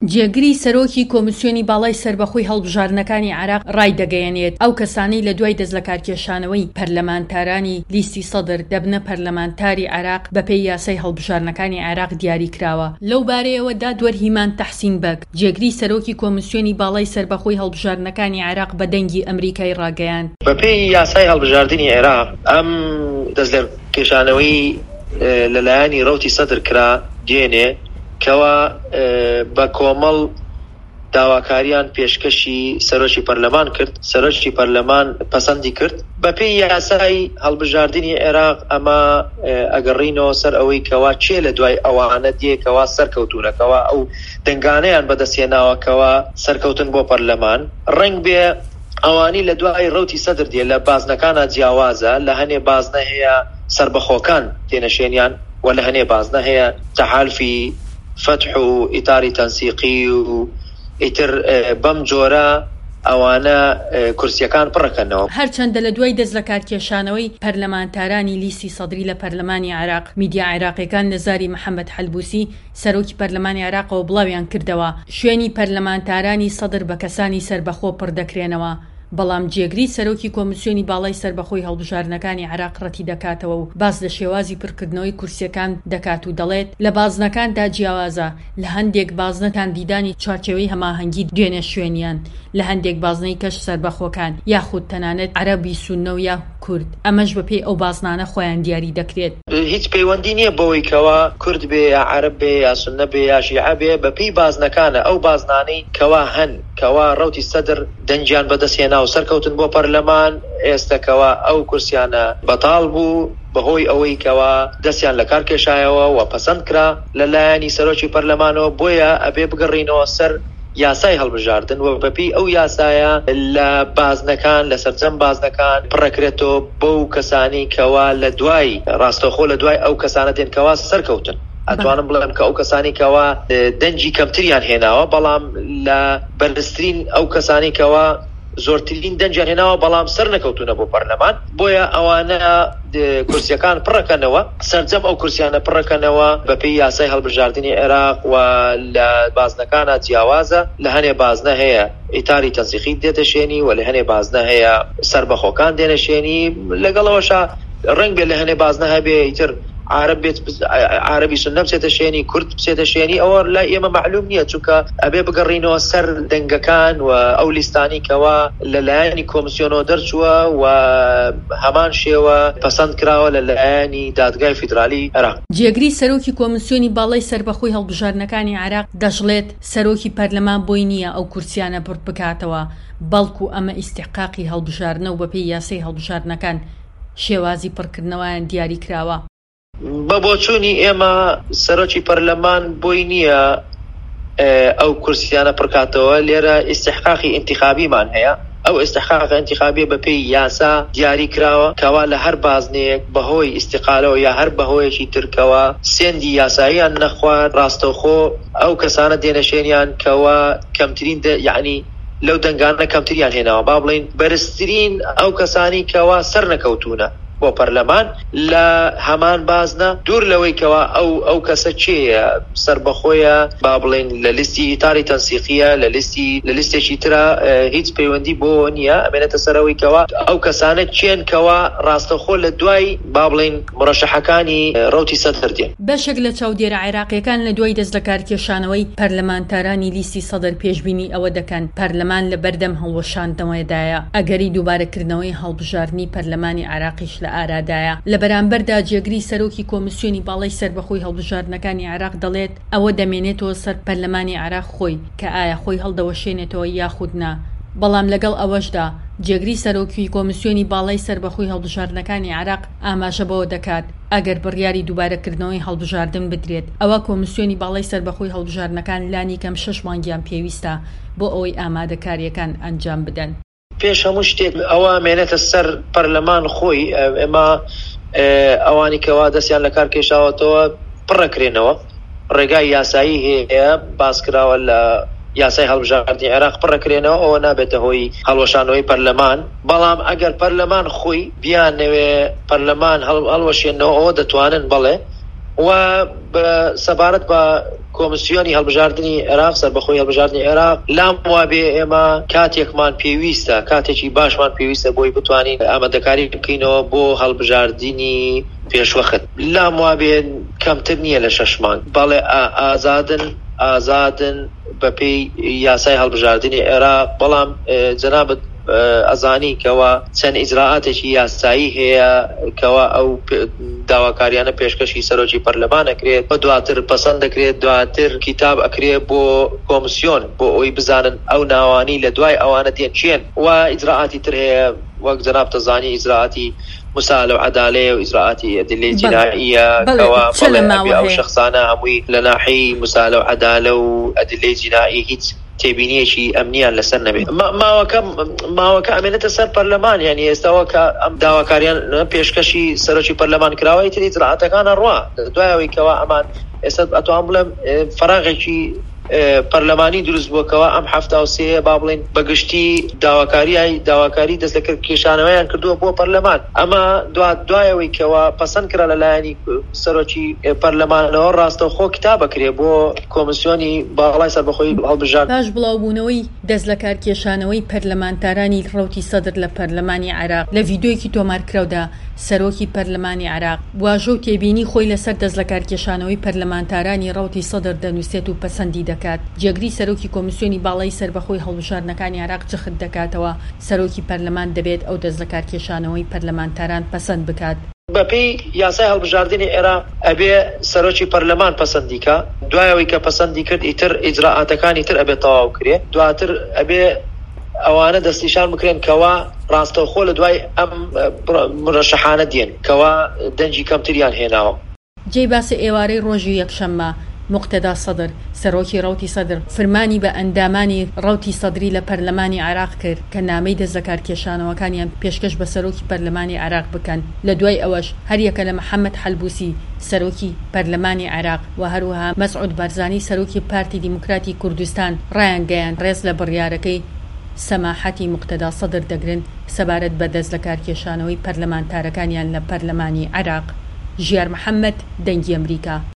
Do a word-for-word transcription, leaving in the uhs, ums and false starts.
جێگری سەرۆکی کۆمیسیۆنی باڵای سەربەخۆی هەڵبژاردنەکانی عێراق ڕای دەگەیەنێت ئەو کەسانەی لە دوای دەست لە کارکێشانەوەی پەرلەمانتارانی لیستی سەدر دەبنە پەرلەمانتاری عێراق بەپێی یاسای هەڵبژاردنەکانی عێراق دیاری کراوە. لەو بارەیەوە دادوەر هیمان تەحسین بەگ جێگری سەرۆکی کۆمیسیۆنی باڵای سەربەخۆی هەڵبژاردنەکانی عێراق بە دەنگی ئەمریکای ڕاگەیاند. بەپێی یاسای هەڵبژاردنی عێراق ئەم دەست لە کێشانەوەی لەلایەنی ڕەوتی سەدر کرا دێنێ کەوا بە کۆمەڵ داواکاریان پێشکەشی سەرۆکی پەرلەمان کرد، سەرۆکی پەرلەمان پەسەندی کرد. بەپێی یاسای هەڵبژاردنی عێراق ئەمە ئەگەڕینەوە سەر ئەوەی کەوا چێ لە دوای ئەوانە دێکەوە سەرکەوتونەکەوە ئەو دەنگانەیان بەدەستێناوەکەوە سەرکەوتن بۆ پەرلەمان ڕەنگ بێ ئەوانی لە دوای ڕەوتی سەدر دێ لە بازنەکانە جیاوازە، لە هەنێ بازنە هەیە سربەخۆکان تێنەشێنیان و لە هەنێ بازنە هەیە تەحالفی فتح و ئیتاری تەنسیقی و ئیتر بەم جۆرە ئەوانە کورسیەکان پڕەکەنەوە. هەرچەندە لە دوای دەست لە کارکێشانەوەی پەرلەمانتارانی لیستی سەدری لە پەرلەمانی عێراق میدیا عێراقیەکان نەزاری محەممەد حەلبوسی سەرۆکی پەرلەمانی عێراقەوە بڵاویان کردەوە شوێنی پەرلەمانتارانی سەدر بە کەسانی سربەخۆ پڕدەکرێنەوە، بەڵام جێگری سەرۆکی کۆمیسیۆنی باڵای سەربەخۆی هەڵبژاردنەکانی عێراق ڕەتی دەکاتەوە و باز لە شێوازی پڕکردنەوەی کورسیەکان دەکات و دەڵێت لە بازنەکاندا جیاوازە، لە هەندێک بازنەتان دیدانی چارچەوەی هەماهەنگی دوێنێ شوێنیان، لە هەندێک بازنەی کەش سەربەخۆکان یاخود تەنانەت عەرەبی سوننە و یا کورد، ئەمەش بەپێی ئەو بازنانە خۆیان دیاری دەکرێت. هیچ پەیوەندی نییە بەوەی کەوا کورد بێ یا عەرەب بێ یا سوننە بێ یا شیعە بێ، بەپێی بازنەکانە ئەو بازنانەی کەوا هەن کەوا ڕەوتی سەدر دەنجیان بەدەستهێنا و سەرکەوتن بۆ پەرلەمان ئێستاکەوە ئەو کورسیانە بەتاڵ بوو بەهۆی ئەوەی کەوا دەستیان لە کار کێشایەوە و پەسەند کرا لەلایەنی سەرۆکی پەرلەمانەوە، بۆیە ئەبێ بگەڕینەوە سەر یاسای هەڵبژاردن و بەپێی ئەو یاسایە لە بازنەکان لە سەرجەم بازنەکان پڕەکرێتەوە بەو کەسانی کەوا لە دوای ڕاستەخۆ لە دوای ئەو کەسانە دێن کەوا سەرکەوتن. ئەتوانم بڵێم کە ئەو کەسانی کەوا دەنجی کەمتریان هێناوە، بەڵام لە بەرزترین ئەو کەسانی کەوا زۆرترین دەنجیان هێناوە بەڵام سەر نەکەوتونە بۆ پەرلەمان، بۆیە ئەوانە کورسیەکان پڕەکەنەوە، سەرجەم ئەو کورسیانە پڕەکەنەوە بەپێی یاسای هەڵبژاردننی عێراق و لە بازنەکانە جیاوازە، لە هەنێ بازنە هەیە ئیتاری تەنسیقی دێتەشێنی و لە هەنێ بازنە هەیە سەربەخۆکان دێنەشێنی، لەگەڵەوەشە ڕەنگ بێت لە هەنێ بازنە هەبێ ئیتر عرب بێت عربی سنە بچێتە شوێنی کورد بچێتە شوێنی، ئەوە لا ئێمە معلوم نییە، چونکە ئەبێ بگەڕینەوە سەر دەنگەکان و ئەو لیستانی کەوا لەلایەنی کۆمیسیۆنەوە دەرچووە و هەمان شێوە پەسەند کراوە لەلایەنی دادگای فیدرالی عێراق. جێگری سەرۆکی کۆمیسیۆنی باڵای سەربەخۆی هەڵبژاردنەکانی عێراق دەژڵێت سەرۆکی پەرلەمان بۆی نییە ئەو کورسیانە پڕ بکاتەوە، بەڵکو ئەمە ئیستحقاقی هەڵبژاردنە و بەپێی یاسای هەڵبژاردنەکان شێوازی پڕکردنەوەیان دیاری کراوە. بە بۆچوونی ئێمە سەرۆکی پەرلەمان بۆی نییە ئەو کورسیانە پڕکاتەوە، لێرە ئیستحقاقی ئینتیخابیمان هەیە، ئەو ئیستحقاق ئینتیخابی بەپێی یاسا دیاری کراوە کەوا لە هەر بازنەیەک بەهۆی ئیستیقالەوە یا هەر بەهۆیەکی ترکەوە سێندی یاساییان نەخوارد، ڕاستەوخۆ ئەو کەسانە دێنەشێنیان کەوا کەمترین یعنی لەو دەنگانە کەمتریان هێناوە، با بڵین بەرزترین ئەو کەسانی کەوا سەر نەکەوتونە بۆ پەرلەمان لە هەمان بازنە، دوور لەوەی کەوا ئەو ئەو کەسە چێە سەربەخۆیە با بڵێن لە لیستی ئیتاری تەنسیقیە لە لیستی لە لیستێکی ترە هیچ پەیوەندی بۆ نییە، ئەمێنێتە سەرەوەی کەوا ئەو کەسانە چێن کەوا ڕاستەخۆ لە دوای با بڵێن مڕەشەحەکانی ڕەوتی سەدر دێن. بەشێک لە چاودێرە عێراقیەکان لە دوای دەست لە کارکێشانەوەی پەرلەمانتارانی لیستی سەدر پێشبینی ئەوە دەکەن پەرلەمان لە بەردەم هەڵوەشاندنەوەدایە، ئەگەری دووبارەکردنەوەی هەڵبژاردننی پەرلەمانی عێراقیش لە ئارادایە. لە بەرامبەردا جێگری سەرۆکی کۆمیسیۆنی باڵای سەربەخۆی هەڵبژاردنەکانی عێراق دەڵێت ئەوە دەمێنێتەوە سەر پەرلەمانی عێراق خۆی کە ئایا خۆی هەڵدەوەشێنێتەوە یاخود نا، بەڵام لەگەڵ ئەوەشدا جێگری سەرۆکی کۆمیسیۆنی باڵای سەربەخۆی هەڵبژاردنەکانی عێراق ئاماژە بەوە دەکات ئەگەر بڕیاری دووبارەکردنەوەی هەڵبژاردن بدرێت ئەوە کۆمیسیۆنی باڵای سەربەخۆی هەڵبژاردنەکان لانی کەم شەش مانگیان پێویستە بۆ ئەوەی ئامادەکاریەکان ئەنجام بدەن. پێش هەموو شتێک ئەوە مێنێتە سەر پەرلەمان خۆی، ئێمە ئەوانی کەوا دەستیان لە کار کێشاوەتەوە پڕەکرێنەوە، ڕێگای یاسایی هەیە باسکراوە لە یاسای هەڵبژاردننی عێراق پڕەکرێنەوە، ئەوە نابێتە هۆی هەڵوەشانەوەی پەرلەمان، بەڵام ئەگەر پەرلەمان خۆی بیانەوێ پەرلەمان هەڵوەشێنەوە ئەوە دەتوانن بڵێ و سەبارەت بە کۆمسیۆنی هەڵبژاردننی عێراق سەربەخۆی هەڵبژاردننی عێراق لام وابێ ئێمە کاتێکمان پێویستە کاتێکی باشمان پێویستە بۆی بتوانین ئامادەکاری بکەینەوە بۆ هەڵبژاردننی پێشوەخت لام وابێ کەمتر نییە لە شەش مانگ بەڵێ ئازادن ئازادن بەپێی یاسای هەڵبژاردننی عێراق بەڵام جەنابەت ئەزانی کەوا چەند ئیجراعاتێکی یاسایی هەیە کەوا ئەو داواکاریانە پێشکەشی سەرۆکی پەرلەمان ئەکرێت بە دواتر پەسەند دەکرێت دواتر کتاب ئەکرێت بۆ کۆمسیۆن بۆ ئەوی بزانن ئەو ناوانی لە دوای ئەوانە دێن چێن و ئیجراعاتی تر هەیە وەک جەناب تەزانی ئیجراعاتی مساءلة وعدالة وإجراءات أدلة جنائية كوا أو شخصانا هموي لناحي مساءلة وعدالة وأدلة جنائية هيت تبينيه شيء أمنيا لسنا به ما ما وكم ما وك أمانة سر برلمان يعني استوى كأم دعوة كاريان بيشكشي سرشي برلمان كراوي تري إجراءات كان الروا دعوة كوا أمان استد أتواملهم فراغ شيء پەرلەمانی دروست بووکەوە ئەم هەفتە و سێ با بڵێن بەگشتی داواکاری داواکاری دەست لە کێشانەوەیان کردووە بۆ پەرلەمان ئەمە دوایەوەی کەوە پەسەند کرا لەلایەنی سەرۆکی پەرلەمانەوە ڕاستەوخۆ کتاب بکرێ بۆ کۆمسیۆنی باڵای سەربەخۆی هەڵبژار باش بڵاوبوونەوەی دەست لە کارکێشانەوەی پەرلەمانتارانی ڕەوتی سەدر لە پەرلەمانی عێراق لە ڤیدیۆیەکی تۆمارکراودا سەرۆکی پەرلەمانی عێراق واژە و تێبینی خۆی لەسەر دەست لە کارکێشانەوەی پەرلەمانتارانی ڕەوتی سەدر دەنووسێت و پەسەندی دەکات جێگری سەرۆکی کۆمسیۆنی باڵای سەربەخۆی هەڵبژاردنەکانی عێراق جەخت دەکاتەوە سەرۆکی پەرلەمان دەبێت ئەو دەست لە کارکێشانەوەی پەرلەمانتاران پەسەند بکات بەپێی یاسای هەڵبژاردننی عێراق ئەبێ سەرۆکی پەرلەمان پەسەندیکە دوایەوەی کە پەسەندی کرد ئیتر ئیجراعاتەکانی تر ئەبێ تەواو کرێ دواتر ئەبێ ئەوانە دەستیشان بکرێن کەوا ڕاستەوخۆ لە دوای ئەم مرەشەحانە دێن کەوا دەنجی کەمتریان هێناوە جێی باسی ئێوارەی ڕۆژی یەکشەممە مقتەدا سەدر سەرۆکی ڕەوتی سەدر فرمانی بە ئەندامانی ڕەوتی سەدری لە پەرلەمانی عێراق کرد کە نامەی دەست لە کارکێشانەوەکانیان پێشکەش بە سەرۆکی پەرلەمانی عێراق بکەن لە دوای ئەوەش هەریەکە لە محەممەد حەلبوسی سەرۆکی پەرلەمانی عێراق و هەروەها مەسعود بارزانی سەرۆکی پارتی دیموکراتی کوردستان ڕایان گەیان ڕێز لە بڕیارەکەی سەماحەتی مقتەدا سەدر دەگرن سەبارەت بە دەست لە کارکێشانەوەی پەرلەمانتارەکانیان لە پەرلەمانی عێراق ژیار محەممەد دەنگی ئەمریکا.